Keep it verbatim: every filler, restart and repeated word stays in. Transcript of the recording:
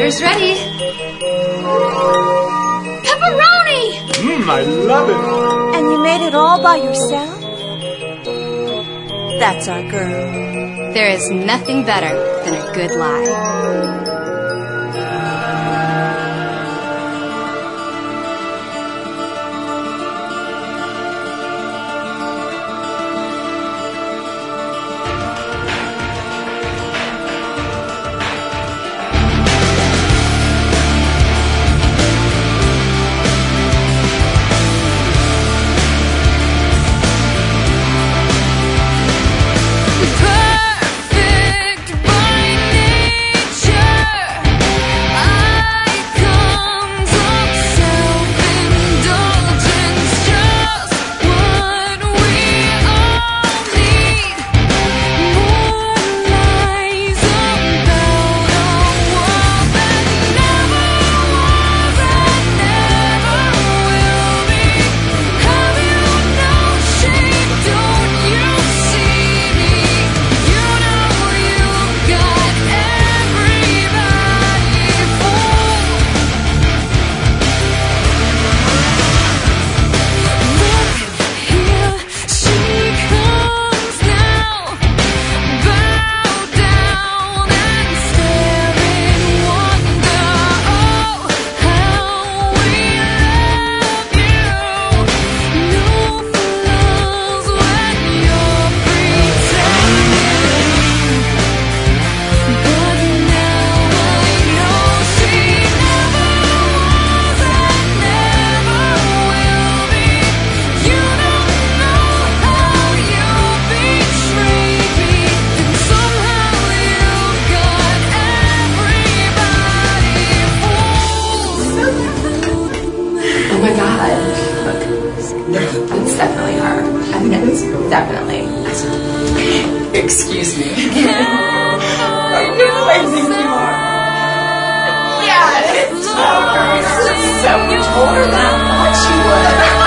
Dinner's ready. Pepperoni! Mmm, I love it. And you made it all by yourself? That's our girl. There is nothing better than a good lie. Oh my god. Look, it's definitely her. I think it's definitely. Excuse me. I know I think you are. Yeah, it's so her. So much older than I thought she was.